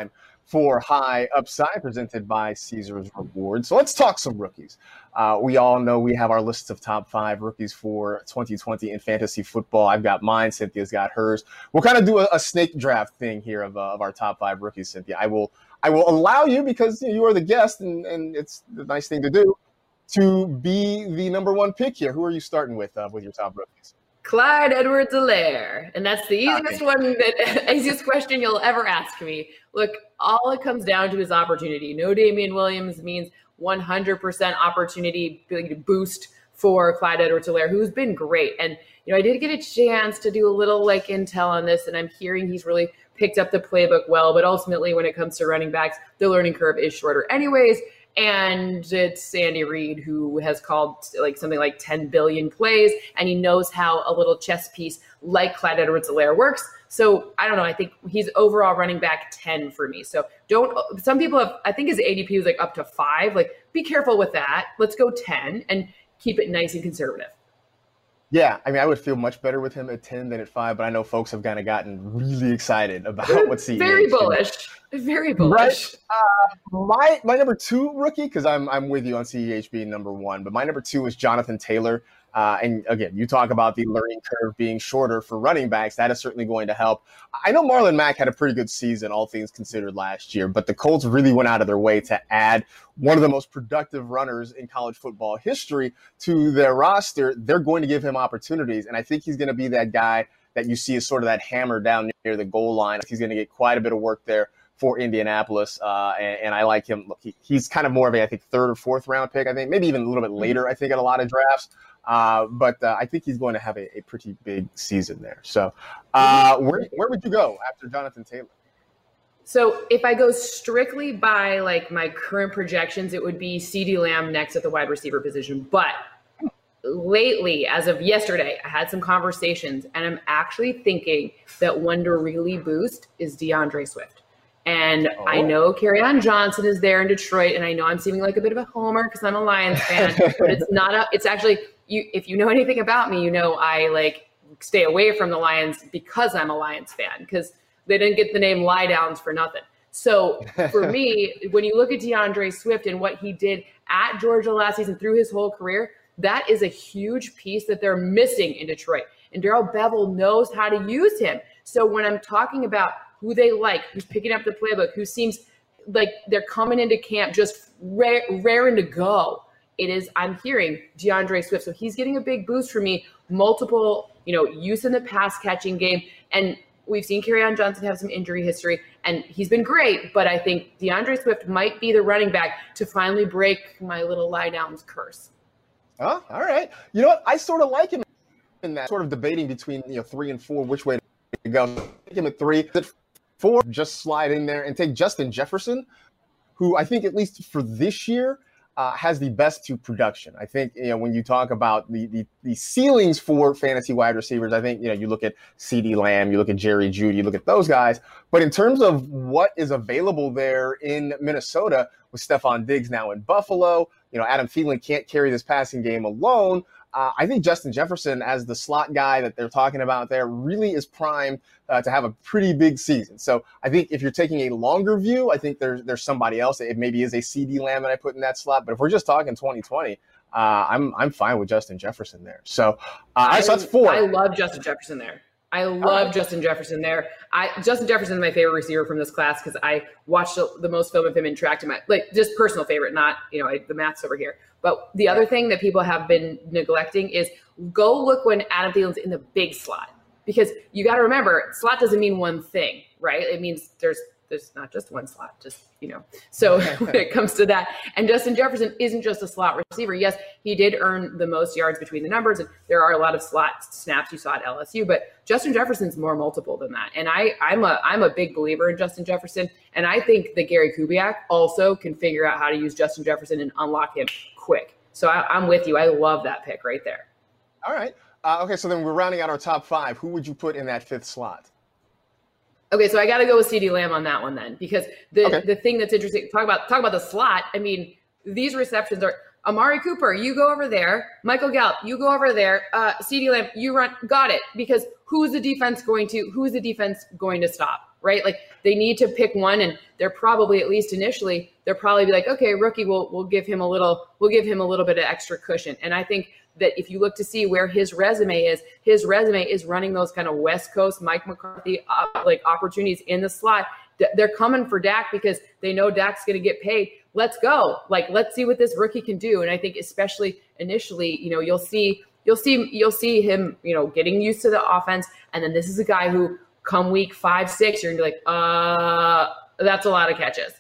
for High Upside, presented by Caesars Rewards. So let's talk some rookies. Uh, we all know we have our lists of top five rookies for twenty twenty in fantasy football. I've got mine. Cynthia's got hers. We'll kind of do a, a snake draft thing here of, uh, of our top five rookies, Cynthia. I will I will allow you, because you are the guest, and, and it's the nice thing to do, to be the number one pick here. Who are you starting with uh, with your top rookies? Clyde Edwards-Helaire. And that's the easiest one, that easiest question you'll ever ask me. Look, all it comes down to is opportunity. No Damian Williams means one hundred percent opportunity boost for Clyde Edwards-Helaire, who's been great. And, you know, I did get a chance to do a little like intel on this, and I'm hearing he's really picked up the playbook well. But ultimately, when it comes to running backs, the learning curve is shorter anyways. And it's Andy Reid, who has called like something like ten billion plays, and he knows how a little chess piece like Clyde Edwards-Helaire works. So I don't know. I think he's overall running back ten for me. So don't, some people have, I think his A D P was like up to five. Like, be careful with that. Let's go ten and keep it nice and conservative. Yeah, I mean, I would feel much better with him at ten than at five, but I know folks have kind of gotten really excited about what C E H. Very bullish. Very bullish. Right? Uh, my my number two rookie, because I'm I'm with you on C E H being number one, but my number two is Jonathan Taylor. Uh, and again, you talk about the learning curve being shorter for running backs. That is certainly going to help. I know Marlon Mack had a pretty good season, all things considered, last year, but the Colts really went out of their way to add one of the most productive runners in college football history to their roster. They're going to give him opportunities, and I think he's going to be that guy that you see as sort of that hammer down near the goal line. He's going to get quite a bit of work there for Indianapolis, uh, and, and I like him. Look, he, he's kind of more of a, I think, third or fourth round pick, I think, maybe even a little bit later, I think, at a lot of drafts. Uh, but uh, I think he's going to have a, a pretty big season there. So uh, where where would you go after Jonathan Taylor? So if I go strictly by like my current projections, it would be CeeDee Lamb next at the wide receiver position. But lately, as of yesterday, I had some conversations, and I'm actually thinking that one to really boost is DeAndre Swift. And oh. I know Kerryon Johnson is there in Detroit, and I know I'm seeming like a bit of a homer because I'm a Lions fan, but it's not a, it's actually, you. If you know anything about me, you know I like stay away from the Lions because I'm a Lions fan, because they didn't get the name Lie Downs for nothing. So for me, when you look at DeAndre Swift and what he did at Georgia last season through his whole career, that is a huge piece that they're missing in Detroit. And Darrell Bevell knows how to use him. So when I'm talking about who they like, who's picking up the playbook, who seems like they're coming into camp just ra- raring to go, it is, I'm hearing DeAndre Swift. So he's getting a big boost for me, multiple, you know, use in the pass catching game. And we've seen Kerryon Johnson have some injury history, and he's been great, but I think DeAndre Swift might be the running back to finally break my little lie downs curse. Oh, all right. You know what? I sort of like him in that sort of debating between, you know, three and four, which way to go. Take him at three. At four, just slide in there and take Justin Jefferson, who I think, at least for this year, uh, has the best to production. I think, you know, when you talk about the, the the ceilings for fantasy wide receivers, I think, you know, you look at CeeDee Lamb, you look at Jerry Jeudy, you look at those guys. But in terms of what is available there in Minnesota, with Stephon Diggs now in Buffalo, you know, Adam Thielen can't carry this passing game alone. Uh, I think Justin Jefferson, as the slot guy that they're talking about there, really is primed uh, to have a pretty big season. So I think if you're taking a longer view, I think there's there's somebody else. It maybe is a CeeDee Lamb that I put in that slot. But if we're just talking twenty twenty, uh, I'm I'm fine with Justin Jefferson there. So, uh, I, so that's four. I love Justin Jefferson there. I love right. Justin Jefferson there. I Justin Jefferson is my favorite receiver from this class because I watched the most film of him and tracked him. At, like, just personal favorite, not, you know, I, the math's over here. But the other thing that people have been neglecting is go look when Adam Thielen's in the big slot, because you got to remember, slot doesn't mean one thing, right? It means there's there's not just one slot, just, you know. So when it comes to that, and Justin Jefferson isn't just a slot receiver. Yes, he did earn the most yards between the numbers, and there are a lot of slot snaps you saw at L S U, but Justin Jefferson's more multiple than that. And I, I'm a I'm a big believer in Justin Jefferson, and I think that Gary Kubiak also can figure out how to use Justin Jefferson and unlock him quick. So I, I'm with you. I love that pick right there. All right. Uh, okay, so then we're rounding out our top five. Who would you put in that fifth slot? Okay, so I got to go with CeeDee Lamb on that one then, because the, okay. the thing that's interesting, talk about talk about the slot. I mean, these receptions are Amari Cooper, you go over there. Michael Gallup, you go over there. Uh, CeeDee Lamb, you run. Got it. Because who is the defense going to? Who is the defense going to stop? right? Like they need to pick one, and they're probably, at least initially, they'll probably be like, okay, rookie, we'll we'll give him a little, we'll give him a little bit of extra cushion. And I think that if you look to see where his resume is, his resume is running those kind of West Coast Mike McCarthy uh, like opportunities in the slot. They're coming for Dak because they know Dak's going to get paid. Let's go. Like, let's see what this rookie can do. And I think especially initially, you know, you'll see, you'll see, you'll see him, you know, getting used to the offense. And then this is a guy who come week five, six, you're going to be like, uh, that's a lot of catches.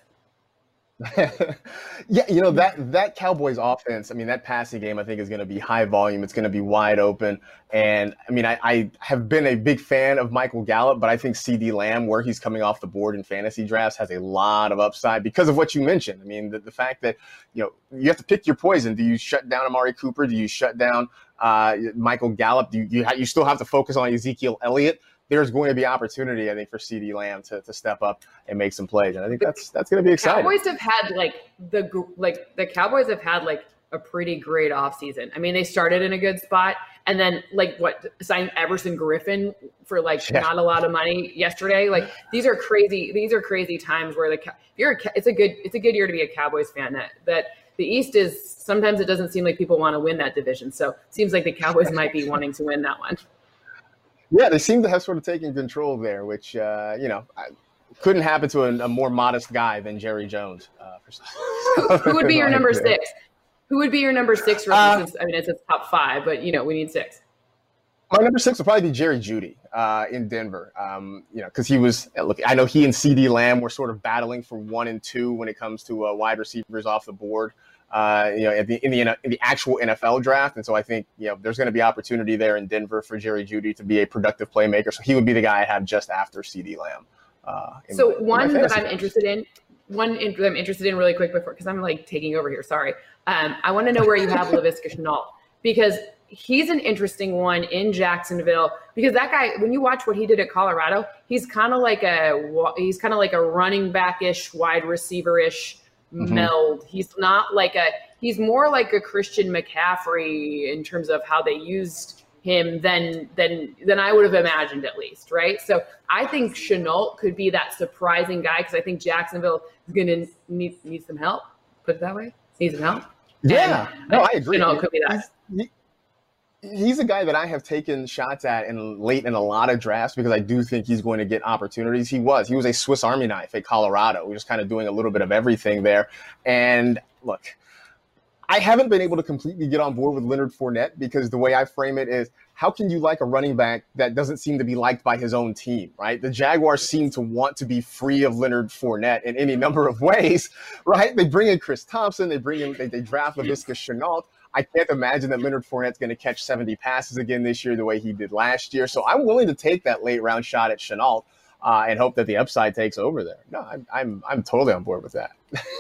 Yeah, you know, that that Cowboys offense, I mean, that passing game, I think, is going to be high volume. It's going to be wide open. And, I mean, I, I have been a big fan of Michael Gallup, but I think CeeDee Lamb, where he's coming off the board in fantasy drafts, has a lot of upside because of what you mentioned. I mean, the, the fact that, you know, you have to pick your poison. Do you shut down Amari Cooper? Do you shut down uh, Michael Gallup? Do you, you, ha- you still have to focus on Ezekiel Elliott? There's going to be opportunity, I think, for CeeDee Lamb to, to step up and make some plays. And I think that's that's going to be exciting. Cowboys have had like the like the Cowboys have had like a pretty great offseason. I mean, they started in a good spot, and then like what signed Everson Griffin for like yeah. not a lot of money yesterday. Like these are crazy. These are crazy times where the if you're a, it's a good it's a good year to be a Cowboys fan. That that the East is sometimes it doesn't seem like people want to win that division. So it seems like the Cowboys might be wanting to win that one. Yeah, they seem to have sort of taken control there, which, uh, you know, couldn't happen to a, a more modest guy than Jerry Jones. Uh, for who, who would be your number six? Who would be your number six? Uh, since, I mean, it's a top five, but, you know, we need six. My number six would probably be Jerry Jeudy uh, in Denver, um, you know, because he was – look, I know he and CeeDee Lamb were sort of battling for one and two when it comes to uh, wide receivers off the board. Uh, you know, in the, in the in the actual N F L draft, and so I think you know there's going to be opportunity there in Denver for Jerry Jeudy to be a productive playmaker. So he would be the guy I have just after CeeDee Lamb. Uh, so my, one that I'm interested in, one in, that I'm interested in really quick before because I'm like taking over here. Sorry, um, I want to know where you have Laviska Shenault because he's an interesting one in Jacksonville because that guy, when you watch what he did at Colorado, he's kind of like a he's kind of like a running back-ish, wide receiver-ish. Mm-hmm. meld. He's not like a, he's more like a Christian McCaffrey in terms of how they used him than, than, than I would have imagined at least. Right. So I think Shenault could be that surprising guy. Cause I think Jacksonville is going to need, need some help. Put it that way. Need some help. Yeah. And no, I agree. Shenault could be that. He, He's a guy that I have taken shots at in late in a lot of drafts because I do think he's going to get opportunities. He was. He was a Swiss Army knife at Colorado. We're just kind of doing a little bit of everything there. And look, I haven't been able to completely get on board with Leonard Fournette because the way I frame it is, how can you like a running back that doesn't seem to be liked by his own team, right? The Jaguars seem to want to be free of Leonard Fournette in any number of ways, right? They bring in Chris Thompson. They bring in, they, they draft Laviska Shenault. I can't imagine that Leonard Fournette's going to catch seventy passes again this year the way he did last year. So I'm willing to take that late round shot at Shenault uh, and hope that the upside takes over there. No, I'm I'm I'm totally on board with that.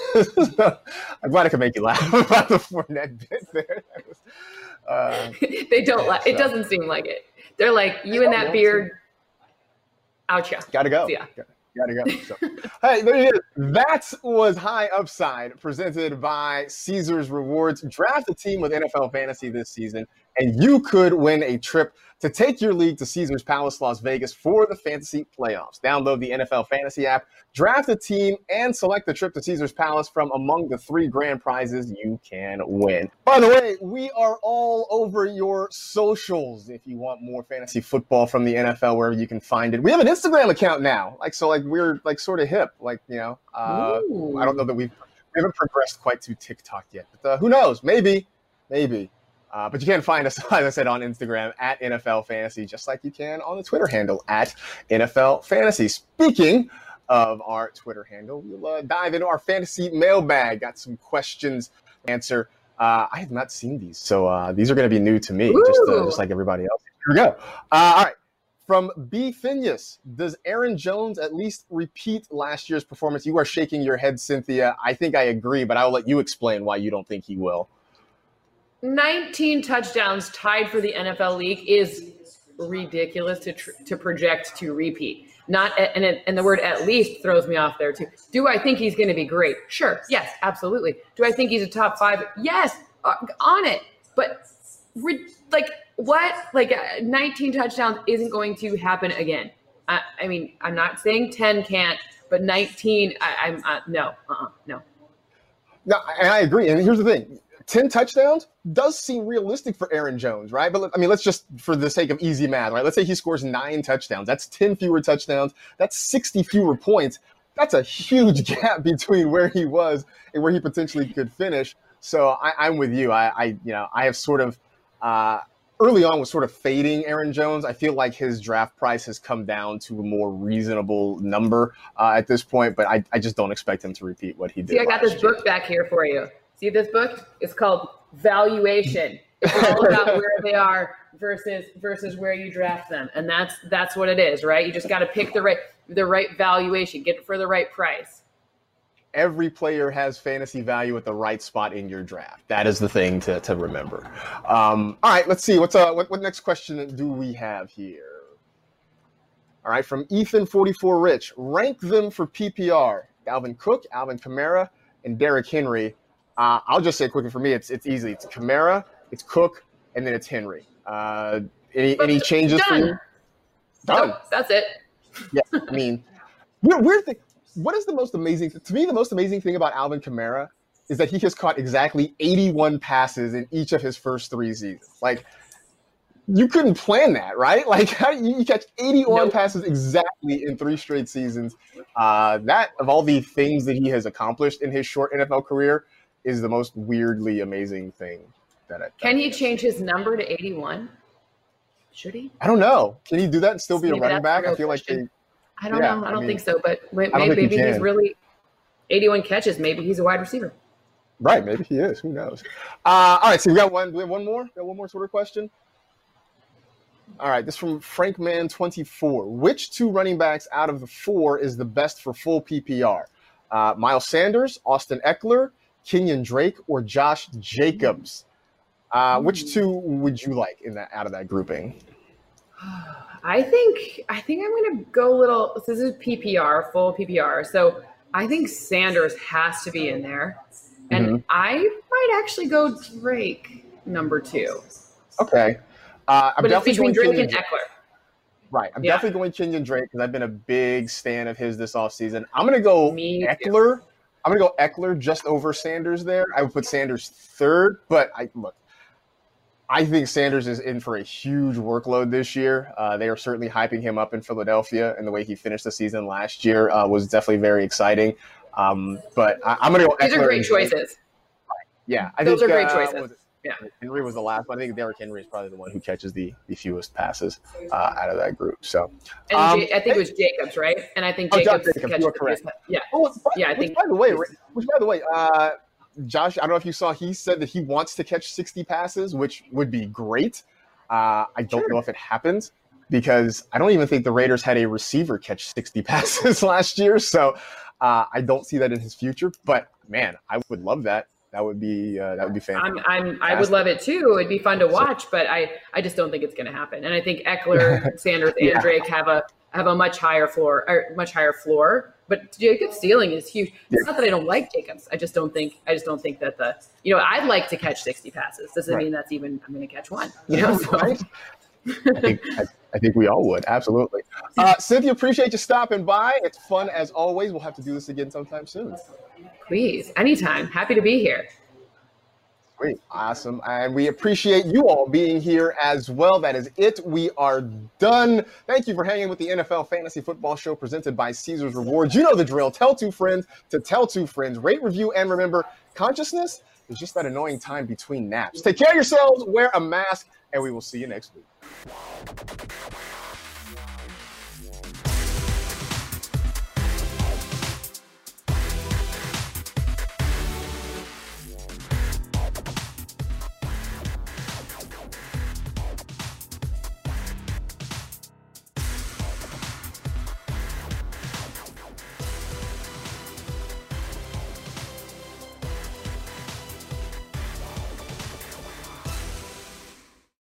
I'm glad I could make you laugh about the Fournette bit there. Was, uh, they don't like. So. It doesn't seem like it. They're like you and that beard. Ouch! Yeah. Gotta go. Yeah. Gotta go. So, hey, there it is. That was High Upside, presented by Caesars Rewards. Draft a team with N F L Fantasy this season, and you could win a trip to take your league to Caesars Palace, Las Vegas for the fantasy playoffs. Download the N F L Fantasy app, draft a team, and select the trip to Caesars Palace from among the three grand prizes you can win. By the way, we are all over your socials if you want more fantasy football from the N F L, wherever you can find it. We have an Instagram account now. Like, so like we're like sort of hip, like, you know, uh, I don't know that we've, we haven't progressed quite to TikTok yet, but uh, who knows? Maybe, maybe. Uh, but you can find us, as I said, on Instagram at N F L Fantasy, just like you can on the Twitter handle at N F L Fantasy. Speaking of our Twitter handle, we'll uh, dive into our fantasy mailbag. Got some questions to answer. Uh, I have not seen these, so uh, these are going to be new to me, just, uh, just like everybody else. Here we go. Uh, all right. From B. Phineas, does Aaron Jones at least repeat last year's performance? You are shaking your head, Cynthia. I think I agree, but I'll let you explain why you don't think he will. nineteen touchdowns tied for the N F L league is ridiculous to tr- to project to repeat. Not and it, and the word "at least" throws me off there too. Do I think he's going to be great? Sure, yes, absolutely. Do I think he's a top five? Yes, uh, on it. But re- like what? Like uh, nineteen touchdowns isn't going to happen again. I, I mean, I'm not saying ten can't, but nineteen, I, I'm uh, no, uh-uh, no. No, and I agree. And here's the thing. ten touchdowns does seem realistic for Aaron Jones, right? But I mean, let's just, for the sake of easy math, right? Let's say he scores nine touchdowns. That's ten fewer touchdowns. That's sixty fewer points. That's a huge gap between where he was and where he potentially could finish. So I, I'm with you. I, I, you know, I have sort of uh, early on was sort of fading Aaron Jones. I feel like his draft price has come down to a more reasonable number uh, at this point, but I, I just don't expect him to repeat what he did. See, I got this year. book back here for you. See this book? It's called Valuation. It's all about where they are versus versus where you draft them, and that's that's what it is, right? You just got to pick the right the right valuation, get it for the right price. Every player has fantasy value at the right spot in your draft. That is the thing to, to remember. Um, all right, let's see. What's uh, what, what next question do we have here? All right, from Ethan forty-four Rich. Rank them for P P R. Dalvin Cook, Alvin Kamara, and Derrick Henry. Uh, I'll just say quickly for me, it's it's easy. It's Kamara, it's Cook, and then it's Henry. Uh, any But any changes done. for you? Done. Nope, that's it. Yeah, I mean, weird, weird thing. What is the most amazing – to me, the most amazing thing about Alvin Kamara is that he has caught exactly eighty-one passes in each of his first three seasons. Like, you couldn't plan that, right? Like, how do you, you catch eighty-one Nope. passes exactly in three straight seasons? Uh, that, of all the things that he has accomplished in his short N F L career, is the most weirdly amazing thing that I Can he change his number to eighty-one? Should he? I don't know. Can he do that and still be Maybe a running that's back? the real I feel like question. they, I don't Yeah, know. I I don't mean, think so, but maybe, I don't think he maybe he's can. really eighty-one catches. Maybe he's a wide receiver. right, maybe he is. Who knows? Uh, all right, so we got one. Do we have one more? Got one more sort of question? All right, this from Frankman twenty-four. Which two running backs out of the four is the best for full P P R? Uh, Miles Sanders, Austin Eckler, Kenyon Drake, or Josh Jacobs? Uh, which two would you like in that out of that grouping? I think I think I'm going to go a little. So this is P P R, full P P R. So I think Sanders has to be in there, and Mm-hmm. I might actually go Drake number two. Okay. Uh, I'm But it's definitely between going Drake Kenyon and Eckler. Right. I'm Yeah. definitely going Kenyon Drake because I've been a big stan of his this offseason. I'm going to go Me too. Eckler. I'm going to go Eckler just over Sanders there. I would put Sanders third, but I look, I think Sanders is in for a huge workload this year. Uh, they are certainly hyping him up in Philadelphia, and the way he finished the season last year uh, was definitely very exciting. Um, but I, I'm going to go These Eckler are great and Drake. choices. Yeah. I Those think, are great uh, choices. was it- Yeah. Henry was the last one. I think Derrick Henry is probably the one who catches the, the fewest passes uh, out of that group. So, And um, J- I think it was Jacobs, right? And I think Oh, Josh Jacobs, Jacobs, catches you are the correct. biggest- Yeah. Oh, Yeah, I which, think- by the way, which by the way, uh, Josh, I don't know if you saw, he said that he wants to catch sixty passes, which would be great. Uh, I don't Sure. know if it happens because I don't even think the Raiders had a receiver catch sixty passes last year. So uh, I don't see that in his future. But man, I would love that. That would be uh, that would be fantastic. I'm, I'm, I would love it too. It'd be fun to watch, but I, I just don't think it's going to happen. And I think Eckler, Sanders, and Yeah. Drake have a have a much higher floor, or much higher floor. But Jacobs' ceiling is huge. It's not that I don't like Jacobs. I just don't think. I just don't think that the. You know, I'd like to catch sixty passes. Doesn't Right. mean that's even. I'm going to catch one. You Yeah, know, so- right? I think I, I think we all would absolutely. Uh, Cynthia, appreciate you stopping by. It's fun as always. We'll have to do this again sometime soon. Please, anytime. Happy to be here. Great. Awesome. And we appreciate you all being here as well. That is it. We are done. Thank you for hanging with the N F L Fantasy Football Show presented by Caesars Rewards. You know the drill. Tell two friends to tell two friends. Rate, review, and remember, consciousness is just that annoying time between naps. Take care of yourselves. Wear a mask, and we will see you next week.